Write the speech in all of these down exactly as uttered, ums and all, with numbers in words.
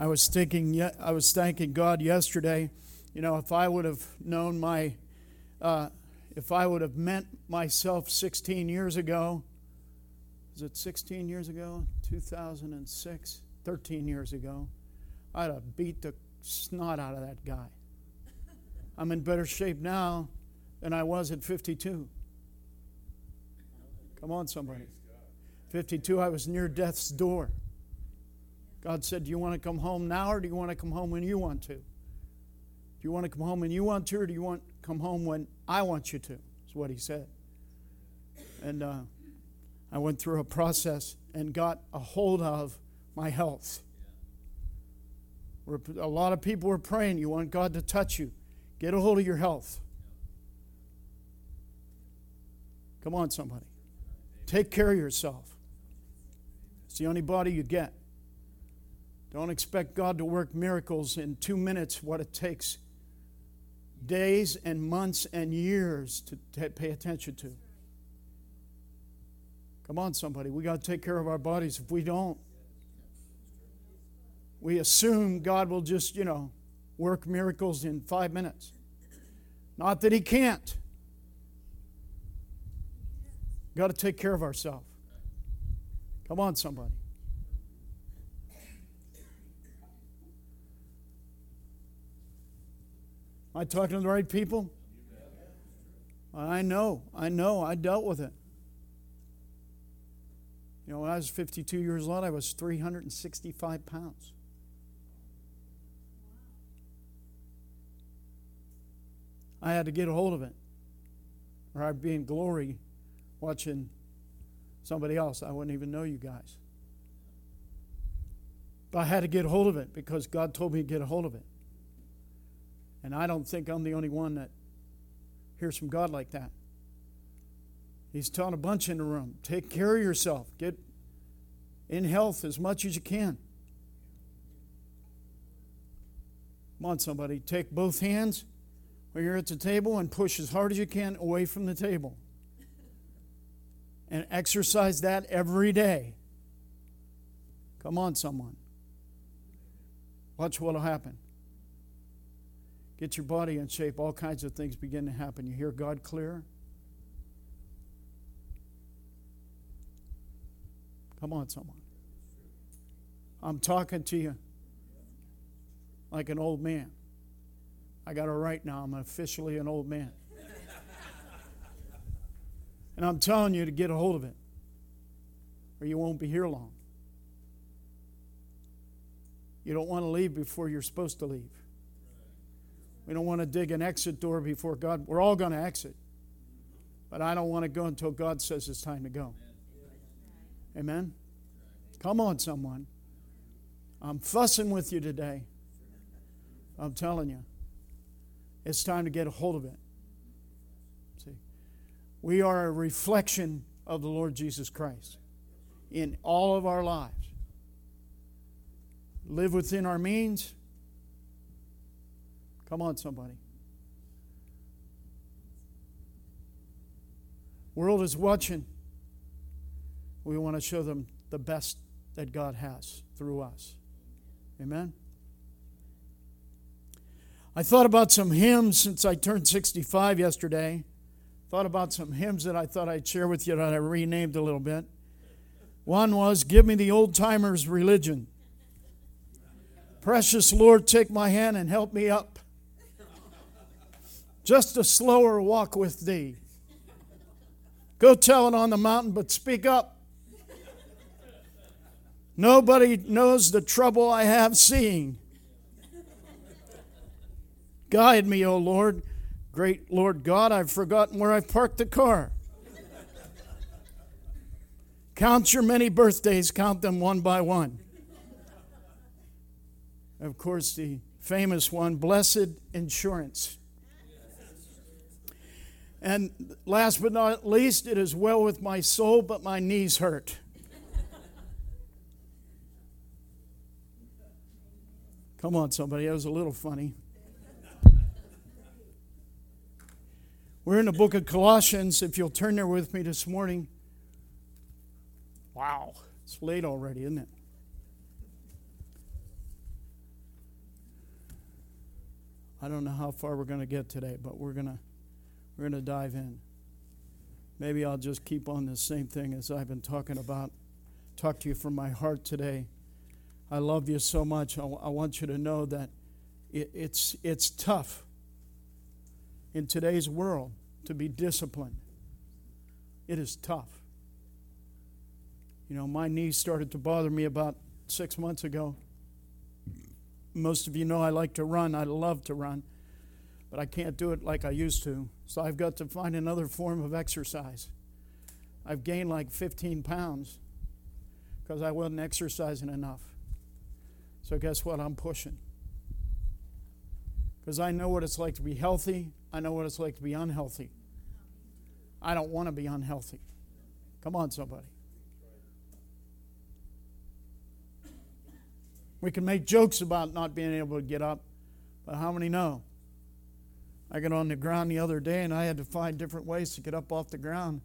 I was thinking, I was thanking God yesterday. You know, if I would have known my, uh, if I would have met myself sixteen years ago, is it sixteen years ago? two thousand six, thirteen years ago, I'd have beat the snot out of that guy. I'm in better shape now than I was at fifty-two. Come on, somebody. fifty-two, I was near death's door. God said, do you want to come home now, or do you want to come home when you want to? Do you want to come home when you want to, or do you want to come home when I want you to? Is what he said. And uh, I went through a process and got a hold of my health. Where a lot of people were praying, you want God to touch you. Get a hold of your health. Come on, somebody. Take care of yourself. It's the only body you get. Don't expect God to work miracles in two minutes, what it takes days and months and years to t- pay attention to. Come on, somebody. We got to take care of our bodies. If we don't, we assume God will just, you know, work miracles in five minutes. Not that He can't. Got to take care of ourselves. Come on, somebody. Am I talking to the right people? I know. I know. I dealt with it. You know, when I was fifty-two years old, I was three hundred sixty-five pounds. I had to get a hold of it, or I'd be in glory watching somebody else. I wouldn't even know you guys. But I had to get a hold of it because God told me to get a hold of it. And I don't think I'm the only one that hears from God like that. He's telling a bunch in the room, take care of yourself. Get in health as much as you can. Come on, somebody. Take both hands when you're at the table and push as hard as you can away from the table. And exercise that every day. Come on, someone. Watch what will happen. Get your body in shape. All kinds of things begin to happen. You hear God clearer? Come on, someone. I'm talking to you like an old man. I got it right now. I'm officially an old man. And I'm telling you to get a hold of it, or you won't be here long. You don't want to leave before you're supposed to leave. We don't want to dig an exit door before God. We're all going to exit. But I don't want to go until God says it's time to go. Amen? Come on, someone. I'm fussing with you today. I'm telling you. It's time to get a hold of it. See, we are a reflection of the Lord Jesus Christ in all of our lives. Live within our means. Come on, somebody. World is watching. We want to show them the best that God has through us. Amen? I thought about some hymns since I turned sixty-five yesterday. Thought about some hymns that I thought I'd share with you that I renamed a little bit. One was, Give Me the Old Timer's Religion. Precious Lord, take my hand and help me up. Just a slower walk with Thee. Go tell it on the mountain, but speak up. Nobody knows the trouble I have seeing. Guide me, O Lord. Great Lord God, I've forgotten where I've parked the car. Count your many birthdays, count them one by one. Of course, the famous one, Blessed Insurance. And last but not least, it is well with my soul, but my knees hurt. Come on, somebody, that was a little funny. We're in the book of Colossians. If you'll turn there with me this morning. Wow, it's late already, isn't it? I don't know how far we're going to get today, but we're going to we're going to dive in. Maybe I'll just keep on the same thing as I've been talking about. Talk to you from my heart today. I love you so much. I, w- I want you to know that it, it's it's tough in today's world to be disciplined. It is tough. You know, my knees started to bother me about six months ago. Most of you know I like to run. I love to run. But I can't do it like I used to. So I've got to find another form of exercise. I've gained like fifteen pounds because I wasn't exercising enough. So guess what? I'm pushing. Because I know what it's like to be healthy. I know what it's like to be unhealthy. I don't want to be unhealthy. Come on, somebody. We can make jokes about not being able to get up, but how many know? I got on the ground the other day and I had to find different ways to get up off the ground.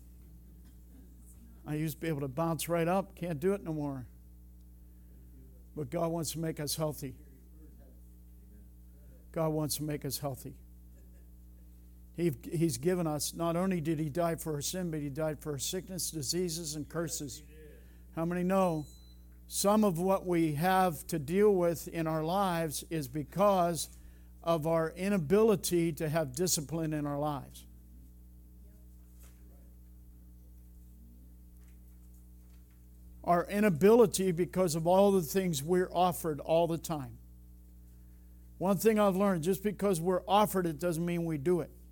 I used to be able to bounce right up. Can't do it no more. But God wants to make us healthy. God wants to make us healthy. He, he's given us, not only did He die for our sin, but He died for our sickness, diseases, and curses. How many know some of what we have to deal with in our lives is because of our inability to have discipline in our lives? Our inability because of all the things we're offered all the time. One thing I've learned, just because we're offered it doesn't mean we do it.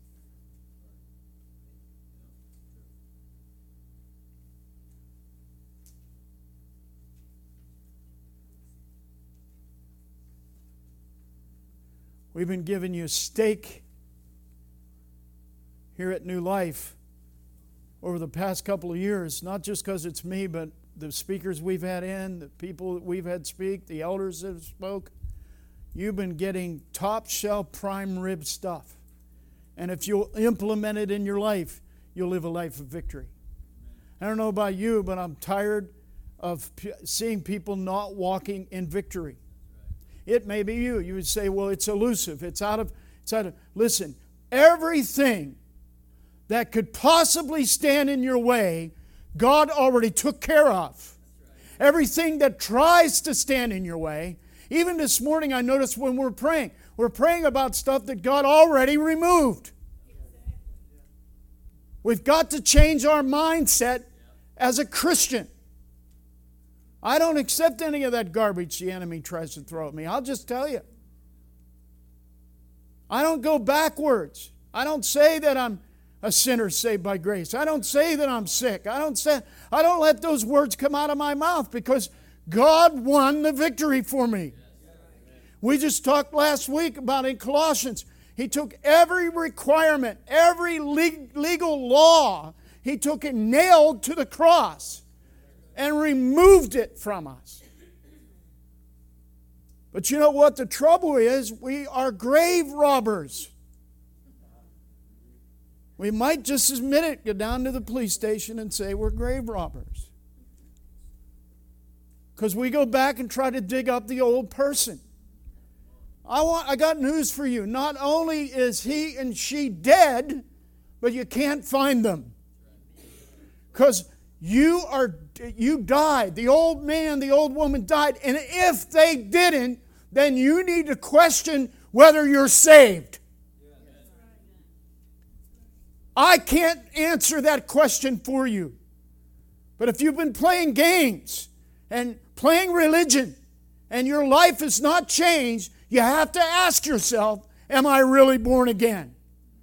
We've been giving you steak here at New Life over the past couple of years, not just because it's me, but the speakers we've had in, the people that we've had speak, the elders that have spoke. You've been getting top shelf prime rib stuff. And if you'll implement it in your life, you'll live a life of victory. I don't know about you, but I'm tired of p- seeing people not walking in victory. It may be you. You would say, well, it's elusive. It's out of, it's out of. Listen, everything that could possibly stand in your way, God already took care of. Everything that tries to stand in your way, even this morning I noticed when we're praying, we're praying about stuff that God already removed. We've got to change our mindset as a Christian. I don't accept any of that garbage the enemy tries to throw at me. I'll just tell you. I don't go backwards. I don't say that I'm a sinner saved by grace. I don't say that I'm sick. I don't say, I don't let those words come out of my mouth because God won the victory for me. We just talked last week about in Colossians. He took every requirement, every legal law, He took it nailed to the cross and removed it from us. But you know what the trouble is? We are grave robbers. We might just as minute go down to the police station and say we're grave robbers. Because we go back and try to dig up the old person. I want I got news for you. Not only is he and she dead, but you can't find them. Because you are you died. The old man, the old woman died. And if they didn't, then you need to question whether you're saved. I can't answer that question for you. But if you've been playing games and playing religion and your life has not changed, you have to ask yourself, am I really born again?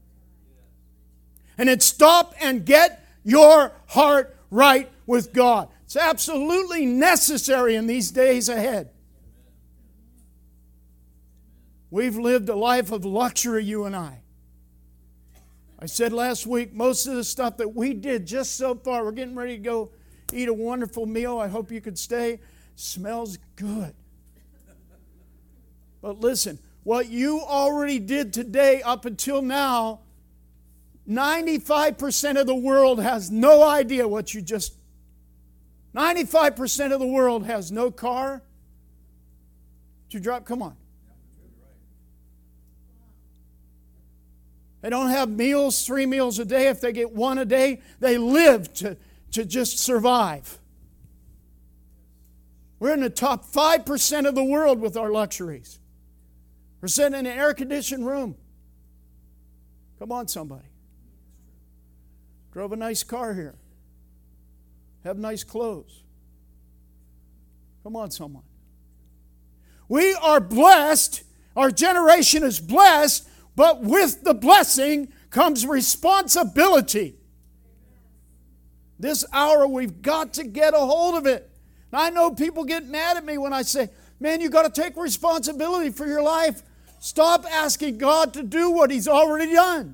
And then stop and get your heart right with God. It's absolutely necessary in these days ahead. We've lived a life of luxury, you and I. I said last week, most of the stuff that we did just so far, we're getting ready to go eat a wonderful meal. I hope you could stay. Smells good. But listen, what you already did today up until now, ninety-five percent of the world has no idea what you just... ninety-five percent of the world has no car. Did you drop? Come on. They don't have meals, three meals a day. If they get one a day, they live to, to just survive. We're in the top five percent of the world with our luxuries. We're sitting in an air-conditioned room. Come on, somebody. Drove a nice car here. Have nice clothes. Come on, someone. We are blessed. Our generation is blessed, but with the blessing comes responsibility. This hour, we've got to get a hold of it. And I know people get mad at me when I say, man, you've got to take responsibility for your life. Stop asking God to do what He's already done.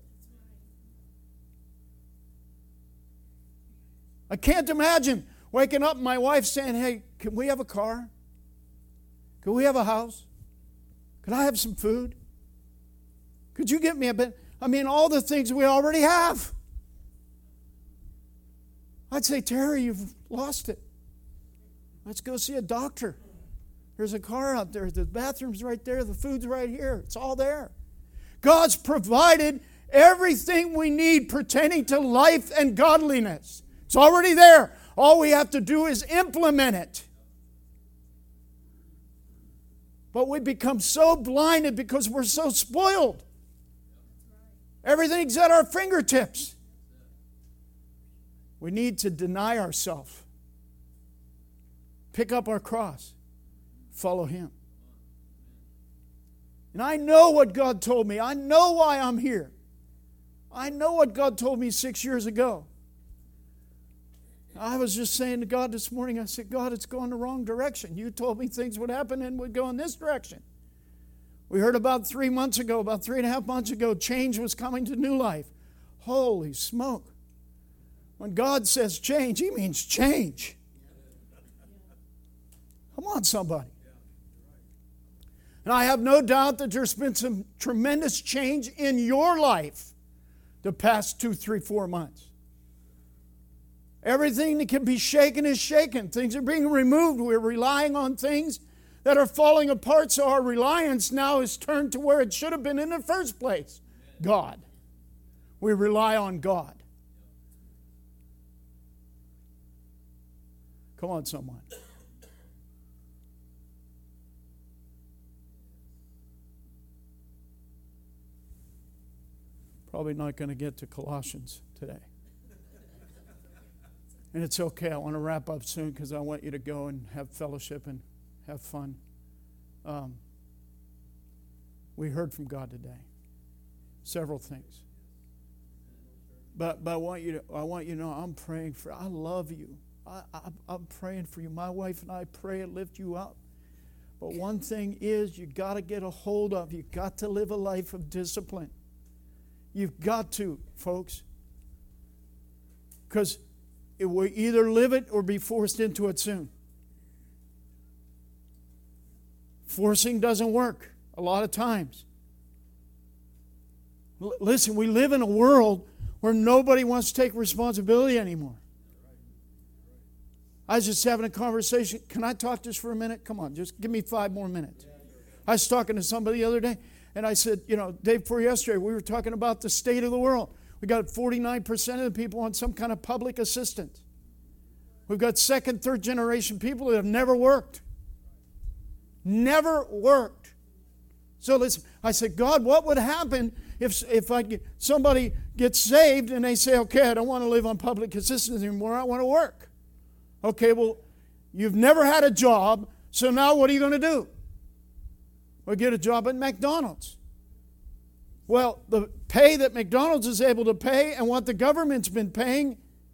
I can't imagine waking up and my wife saying, hey, can we have a car? Can we have a house? Could I have some food? Could you get me a bit? I mean, all the things we already have. I'd say, Terry, you've lost it. Let's go see a doctor. There's a car out there. The bathroom's right there. The food's right here. It's all there. God's provided everything we need pertaining to life and godliness. It's already there. All we have to do is implement it. But we become so blinded because we're so spoiled. Everything's at our fingertips. We need to deny ourselves. Pick up our cross. Follow Him. And I know what God told me. I know why I'm here. I know what God told me six years ago. I was just saying to God this morning, I said, God, it's going the wrong direction. You told me things would happen and would go in this direction. We heard about three months ago, about three and a half months ago, change was coming to New Life. Holy smoke. When God says change, He means change. Come on, somebody. And I have no doubt that there's been some tremendous change in your life the past two, three, four months. Everything that can be shaken is shaken. Things are being removed. We're relying on things that are falling apart, so our reliance now is turned to where it should have been in the first place. God. We rely on God. Come on, someone. Probably not going to get to Colossians today. And it's okay. I want to wrap up soon because I want you to go and have fellowship and have fun. Um, we heard from God today. Several things. But, but I want you to I want you to know I'm praying for I love you. I, I, I'm praying for you. My wife and I pray and lift you up. But one thing is you got to get a hold of. You've got to live a life of discipline. You've got to, folks. Because it will either live it or be forced into it soon. Forcing doesn't work a lot of times. L- listen, we live in a world where nobody wants to take responsibility anymore. I was just having a conversation. Can I talk just for a minute? Come on, just give me five more minutes. I was talking to somebody the other day, and I said, you know, day before yesterday, we were talking about the state of the world. We got forty-nine percent of the people on some kind of public assistance. We've got second, third generation people that have never worked. Never worked. So listen, I said, God, what would happen if if I get, somebody gets saved and they say, okay, I don't want to live on public assistance anymore, I want to work. Okay, well, you've never had a job, so now what are you going to do? Well, get a job at McDonald's. Well, the pay that McDonald's is able to pay and what the government's been paying,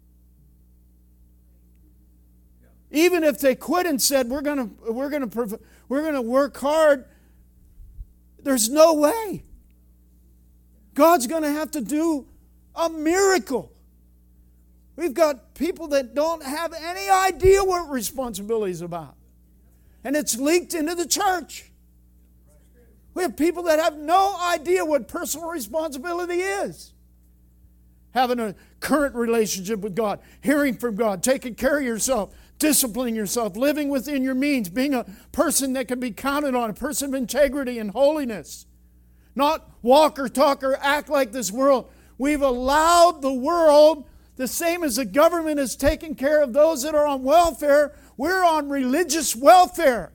even if they quit and said we're going to we're going to we're going to work hard, there's no way. God's going to have to do a miracle. We've got people that don't have any idea what responsibility is about. And it's leaked into the church. We have people that have no idea what personal responsibility is. Having a current relationship with God, hearing from God, taking care of yourself, disciplining yourself, living within your means, being a person that can be counted on, a person of integrity and holiness. Not walk or talk or act like this world. We've allowed the world, the same as the government is taking care of those that are on welfare, we're on religious welfare.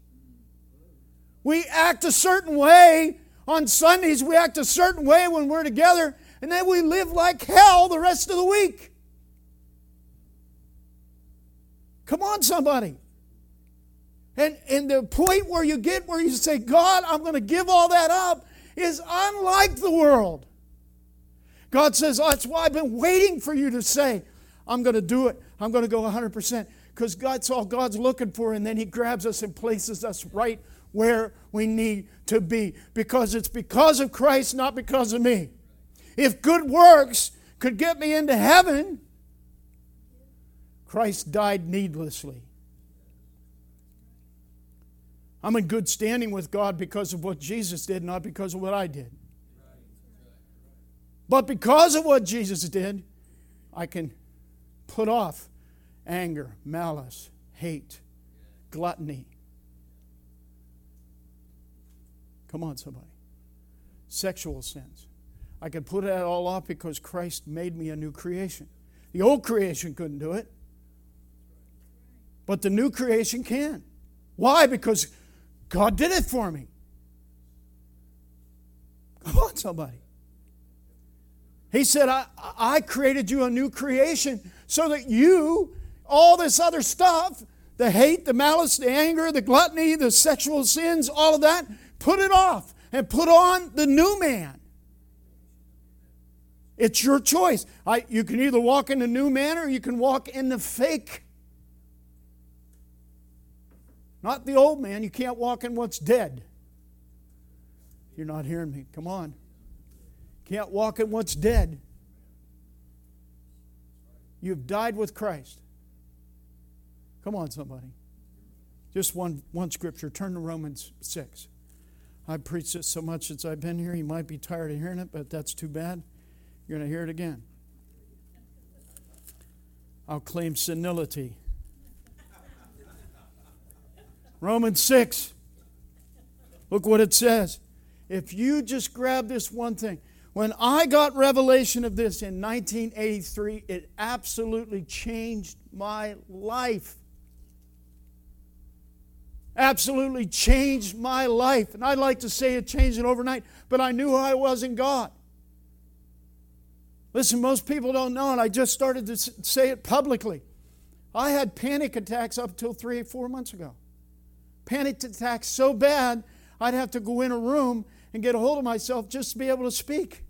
We act a certain way on Sundays, we act a certain way when we're together, and then we live like hell the rest of the week. Come on, somebody. And, and the point where you get where you say, God, I'm going to give all that up, is unlike the world. God says, oh, that's why I've been waiting for you to say, I'm going to do it. I'm going to go one hundred percent. Because that's all God's looking for, and then He grabs us and places us right where we need to be. Because it's because of Christ, not because of me. If good works could get me into heaven, Christ died needlessly. I'm in good standing with God because of what Jesus did, not because of what I did. But because of what Jesus did, I can put off anger, malice, hate, gluttony. Come on, somebody. Sexual sins. I can put that all off because Christ made me a new creation. The old creation couldn't do it. But the new creation can. Why? Because God did it for me. Come on, somebody. He said, I, I created you a new creation so that you, all this other stuff, the hate, the malice, the anger, the gluttony, the sexual sins, all of that, put it off and put on the new man. It's your choice. I, you can either walk in the new man or you can walk in the fake. Not the old man. You can't walk in what's dead. You're not hearing me. Come on. Can't walk in what's dead. You've died with Christ. Come on, somebody. Just one, one scripture. Turn to Romans six. I've preached it so much since I've been here. You might be tired of hearing it, but that's too bad. You're going to hear it again. I'll claim senility. Romans six. Look what it says. If you just grab this one thing. When I got revelation of this in nineteen eighty-three, it absolutely changed my life. Absolutely changed my life. And I'd like to say it changed it overnight, but I knew who I was in God. Listen, most people don't know, and I just started to say it publicly. I had panic attacks up until three or four months ago. Panic attacks so bad, I'd have to go in a room and get a hold of myself just to be able to speak.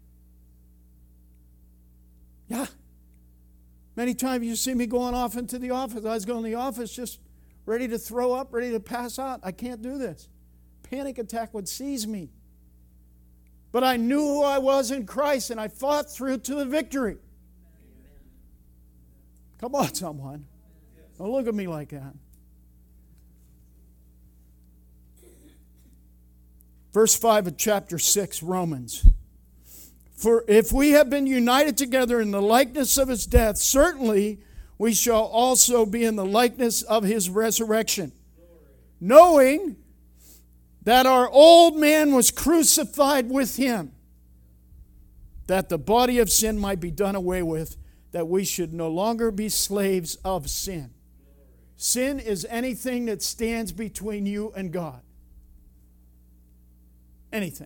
Yeah. Many times you see me going off into the office. I was going to the office just ready to throw up, ready to pass out. I can't do this. Panic attack would seize me. But I knew who I was in Christ, and I fought through to the victory. Come on, someone. Don't look at me like that. Verse five of chapter six, Romans. For if we have been united together in the likeness of His death, certainly we shall also be in the likeness of His resurrection. Knowing that our old man was crucified with Him, that the body of sin might be done away with, that we should no longer be slaves of sin. Sin is anything that stands between you and God. Anything.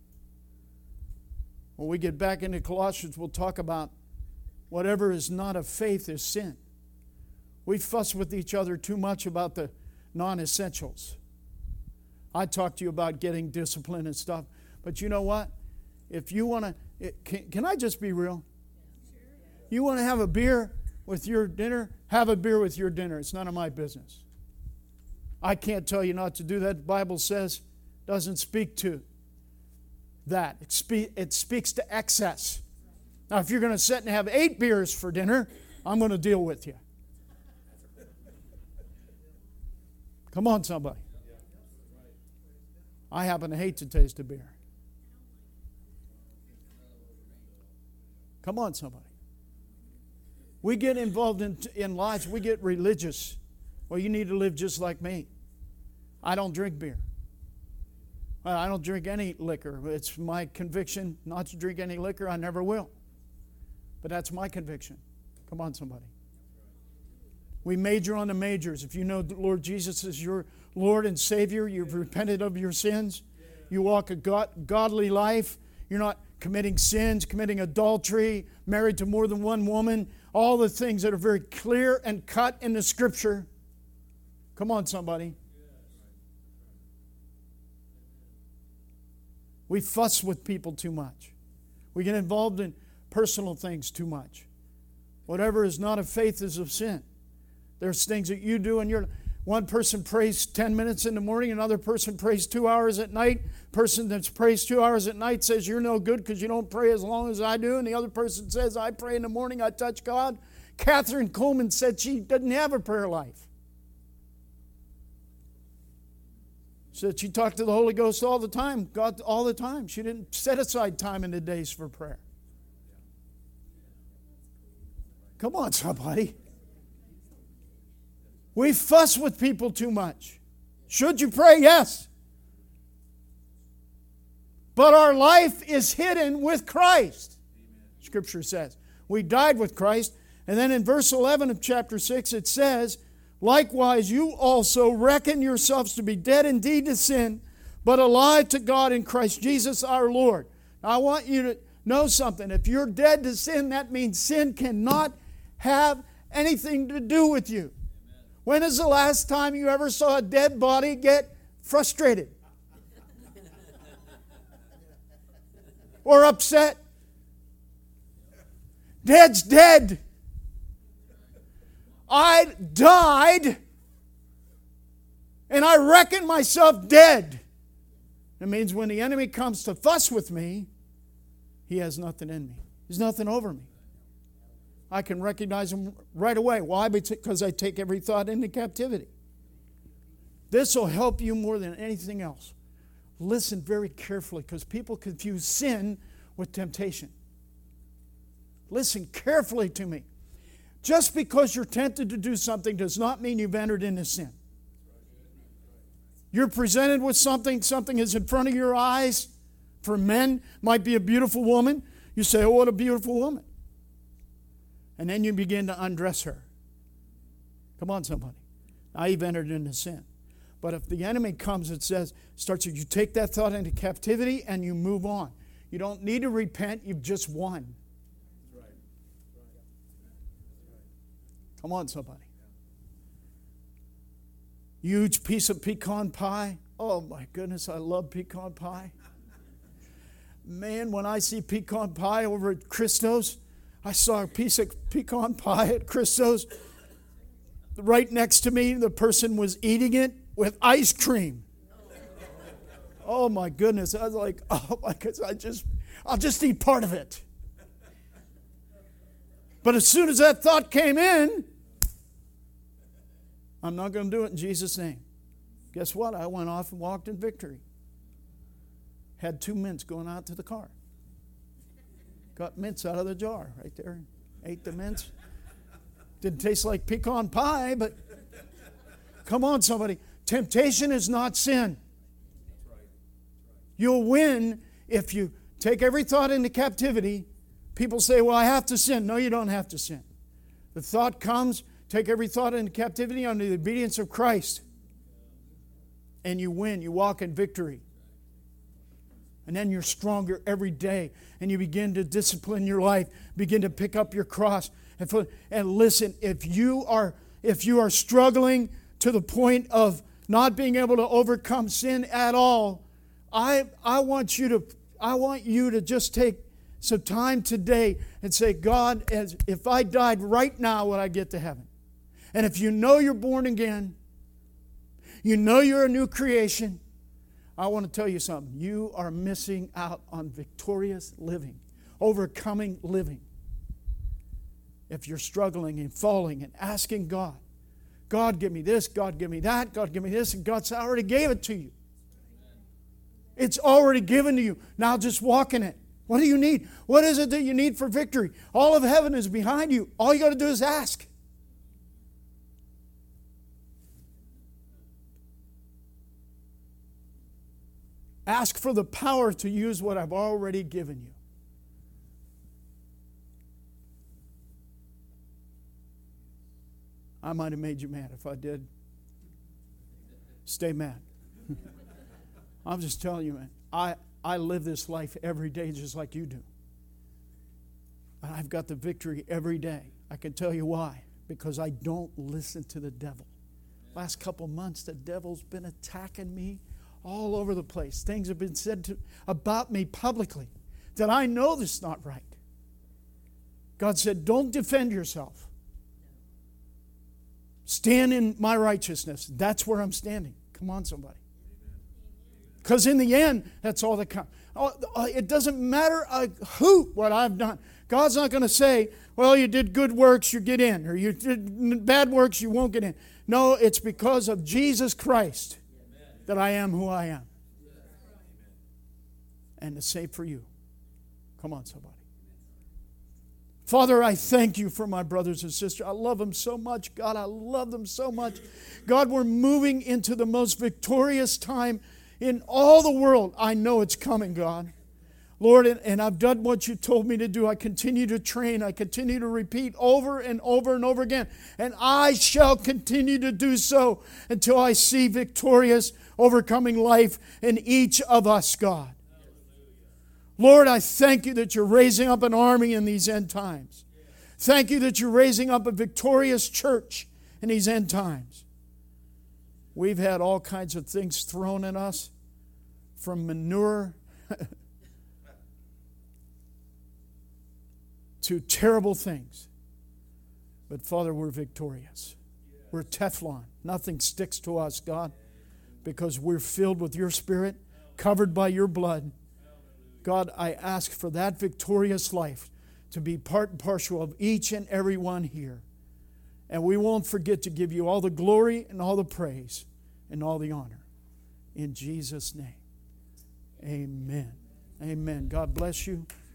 When we get back into Colossians, we'll talk about whatever is not of faith is sin. We fuss with each other too much about the non-essentials. I talk to you about getting discipline and stuff, but you know what? If you want to, can, can I just be real? You want to have a beer with your dinner? Have a beer with your dinner. It's none of my business. I can't tell you not to do that. The Bible says doesn't speak to that. It, spe- it speaks to excess. Now, if you're going to sit and have eight beers for dinner, I'm going to deal with you. Come on, somebody. I happen to hate to taste a beer. Come on, somebody. We get involved in, in lives. We get religious. Well, you need to live just like me. I don't drink beer. I don't drink any liquor. It's my conviction not to drink any liquor. I never will. But that's my conviction. Come on, somebody. We major on the majors. If you know the Lord Jesus is your Lord and Savior, you've repented of your sins, you walk a God, godly life, you're not committing sins, committing adultery, married to more than one woman, all the things that are very clear and cut in the Scripture. Come on, somebody. We fuss with people too much. We get involved in personal things too much. Whatever is not of faith is of sin. There's things that you do and you're... One person prays ten minutes in the morning, another person prays two hours at night. Person that prays two hours at night says, you're no good because you don't pray as long as I do. And the other person says, I pray in the morning, I touch God. Catherine Coleman said she doesn't have a prayer life. She said she talked to the Holy Ghost all the time, God all the time. She didn't set aside time in the days for prayer. Come on, somebody. We fuss with people too much. Should you pray? Yes. But our life is hidden with Christ. Scripture says. We died with Christ. And then in verse eleven of chapter six it says, likewise you also reckon yourselves to be dead indeed to sin, but alive to God in Christ Jesus our Lord. Now I want you to know something. If you're dead to sin, that means sin cannot have anything to do with you. When is the last time you ever saw a dead body get frustrated? Or upset? Dead's dead. I died and I reckon myself dead. It means when the enemy comes to fuss with me, he has nothing in me. There's nothing over me. I can recognize him right away. Why? Because I take every thought into captivity. This will help you more than anything else. Listen very carefully because people confuse sin with temptation. Listen carefully to me. Just because you're tempted to do something does not mean you've entered into sin. You're presented with something, something is in front of your eyes. For men, might be a beautiful woman. You say, oh, what a beautiful woman. And then you begin to undress her. Come on, somebody. Now you've entered into sin. But if the enemy comes and says, starts, you take that thought into captivity and you move on. You don't need to repent, you've just won. Come on, somebody. Huge piece of pecan pie. Oh my goodness, I love pecan pie. Man, when I see pecan pie over at Christo's, I saw a piece of pecan pie at Christo's. Right next to me, the person was eating it with ice cream. Oh my goodness. I was like, oh my goodness, I just, I'll just eat part of it. But as soon as that thought came in, I'm not going to do it in Jesus' name. Guess what? I went off and walked in victory. Had two mints going out to the car. Got mints out of the jar right there. Ate the mints. Didn't taste like pecan pie, but come on, somebody. Temptation is not sin. You'll win if you take every thought into captivity. People say, well, I have to sin. No, you don't have to sin. The thought comes, take every thought into captivity under the obedience of Christ. And you win. You walk in victory. And then you're stronger every day. And you begin to discipline your life. Begin to pick up your cross. And, for, and listen, if you are if you are struggling to the point of not being able to overcome sin at all, I I want you to I want you to just take some time today and say, God, as if I died right now, would I get to heaven? And if you know you're born again, you know you're a new creation, I want to tell you something. You are missing out on victorious living, overcoming living. If you're struggling and falling and asking God, God, give me this, God, give me that, God, give me this, and God's already gave it to you. It's already given to you. Now just walk in it. What do you need? What is it that you need for victory? All of heaven is behind you. All you got to do is ask. Ask for the power to use what I've already given you. I might have made you mad. If I did, stay mad. I'm just telling you, man. I, I live this life every day just like you do. And I've got the victory every day. I can tell you why. Because I don't listen to the devil. Last couple months, the devil's been attacking me all over the place. Things have been said to, about me publicly that I know this is not right. God said, don't defend yourself. Stand in my righteousness. That's where I'm standing. Come on, somebody. Because in the end, that's all that counts. It doesn't matter a hoot what I've done. God's not going to say, well, you did good works, you get in. Or you did bad works, you won't get in. No, it's because of Jesus Christ that I am who I am. And the same for you. Come on, somebody. Father, I thank you for my brothers and sisters. I love them so much. God, I love them so much. God, we're moving into the most victorious time in all the world. I know it's coming, God. Lord, and, and I've done what you told me to do. I continue to train. I continue to repeat over and over and over again. And I shall continue to do so until I see victorious, overcoming life in each of us, God. Lord, I thank you that you're raising up an army in these end times. Thank you that you're raising up a victorious church in these end times. We've had all kinds of things thrown at us, from manure to terrible things. But Father, we're victorious. We're Teflon. Nothing sticks to us, God, because we're filled with your Spirit, covered by your blood. God, I ask for that victorious life to be part and parcel of each and every one here. And we won't forget to give you all the glory and all the praise and all the honor. In Jesus' name, amen. Amen. God bless you.